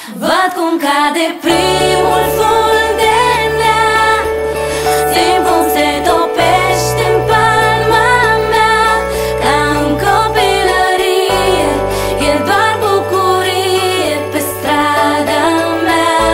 Văd cum cade primul fund de nea, timpul se topește în palma mea. Ca în copilărie, e doar bucurie pe strada mea.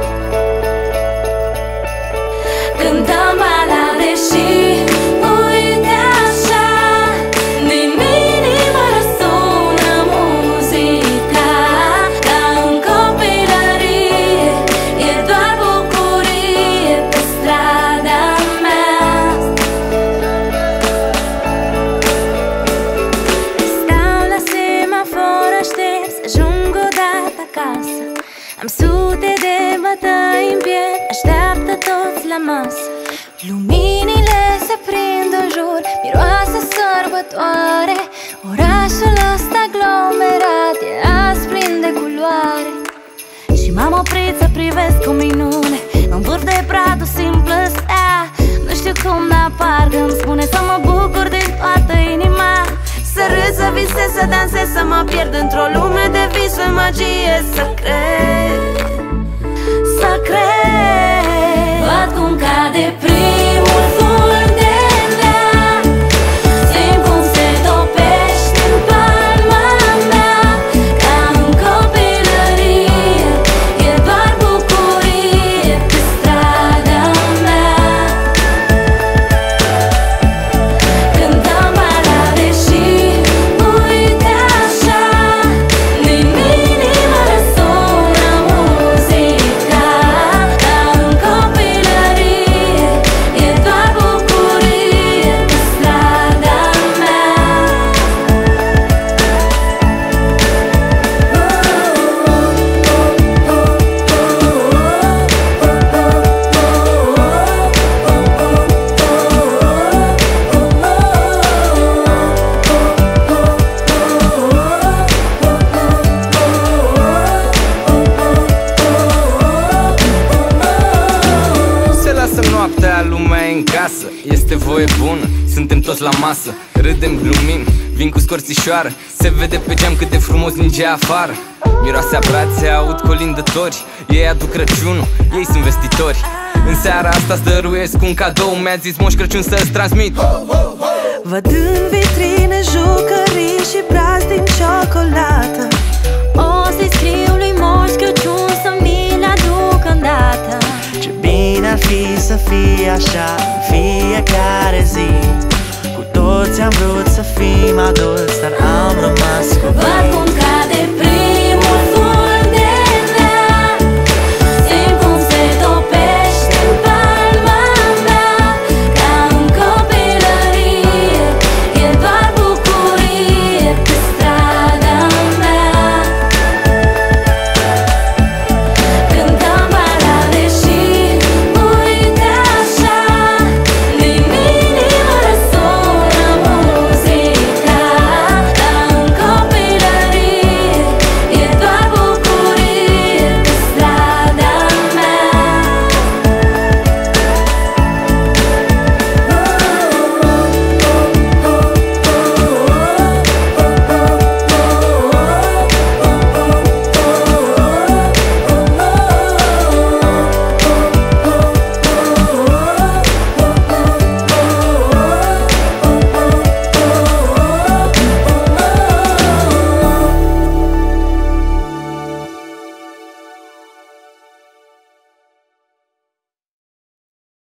Cântăm balade și uite așa, din inimă răsună muzica. Ca în copilărie, e doar bucurie pe strada mea. Stau la semafor, aștept să ajung odată acasă. Am sute de bătăi în piept, așteaptă toți la masă. Luminile se prind în jur, miroase sărbătoare. Orașul ăsta aglomerat e azi plin de culoare. Și m-am oprit să privesc o minune în vârf de prad, o simplă stea. Nu știu cum, dar parcă îmi spune să mă bucur din toată inima. Să râd, să visez, să dansez, să mă pierd într-o lume de visuri, magie. Să cred, să cred. Văd cum cade primul fund de nea, simt cum se topește în palma mea. Ca în copilărie, e doar bucurie pe strada mea. Cântăm balade și uite așa, din inimă răsună muzica. Ca în copilărie, e doar bucurie pe strada mea. Se lasă noaptea, lumea e în casă. Este voie bună, suntem toți la masă. Râdem, glumim, vin cu scorțișoară. Se vede pe geam cât de frumos ninge afară. Miroase a brațe, aud colindători. Ei aduc Crăciunul, ei sunt vestitori. În seara asta îți dăruiesc un cadou. Mi-a zis Moș Crăciun să-ți transmit. Văd în vitrine jucării și brazi din ciocolată. O să-i scriu lui Moș Crăciun să mi-l aduc îndată. Ce bine ar fi să fie așa în fiecare zi. Cu toți am vrut să fim adulți, dar am rămas copii. Văd cum cade primul